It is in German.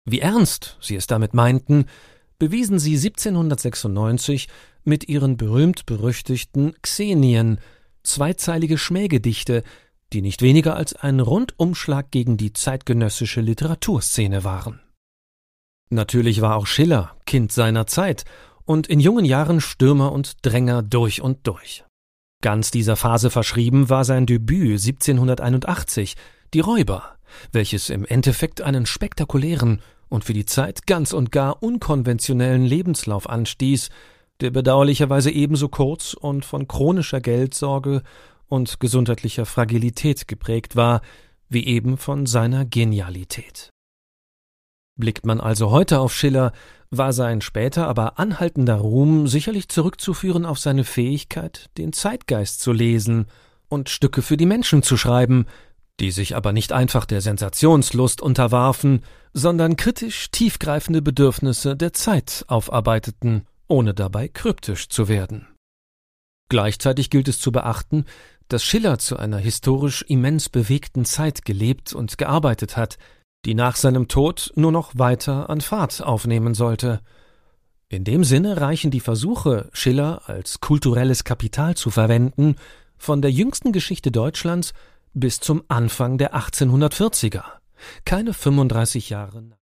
Wie ernst sie es damit meinten, bewiesen sie 1796 mit ihren berühmt-berüchtigten Xenien, zweizeilige Schmähgedichte, die nicht weniger als ein Rundumschlag gegen die zeitgenössische Literaturszene waren. Natürlich war auch Schiller Kind seiner Zeit und in jungen Jahren Stürmer und Dränger durch und durch. Ganz dieser Phase verschrieben war sein Debüt 1781, Die Räuber, welches im Endeffekt einen spektakulären und für die Zeit ganz und gar unkonventionellen Lebenslauf anstieß, der bedauerlicherweise ebenso kurz und von chronischer Geldsorge und gesundheitlicher Fragilität geprägt war, wie eben von seiner Genialität. Blickt man also heute auf Schiller, war sein später aber anhaltender Ruhm sicherlich zurückzuführen auf seine Fähigkeit, den Zeitgeist zu lesen und Stücke für die Menschen zu schreiben, die sich aber nicht einfach der Sensationslust unterwarfen, sondern kritisch tiefgreifende Bedürfnisse der Zeit aufarbeiteten, ohne dabei kryptisch zu werden. Gleichzeitig gilt es zu beachten, dass Schiller zu einer historisch immens bewegten Zeit gelebt und gearbeitet hat, die nach seinem Tod nur noch weiter an Fahrt aufnehmen sollte. In dem Sinne reichen die Versuche, Schiller als kulturelles Kapital zu verwenden, von der jüngsten Geschichte Deutschlands bis zum Anfang der 1840er, keine 35 Jahre.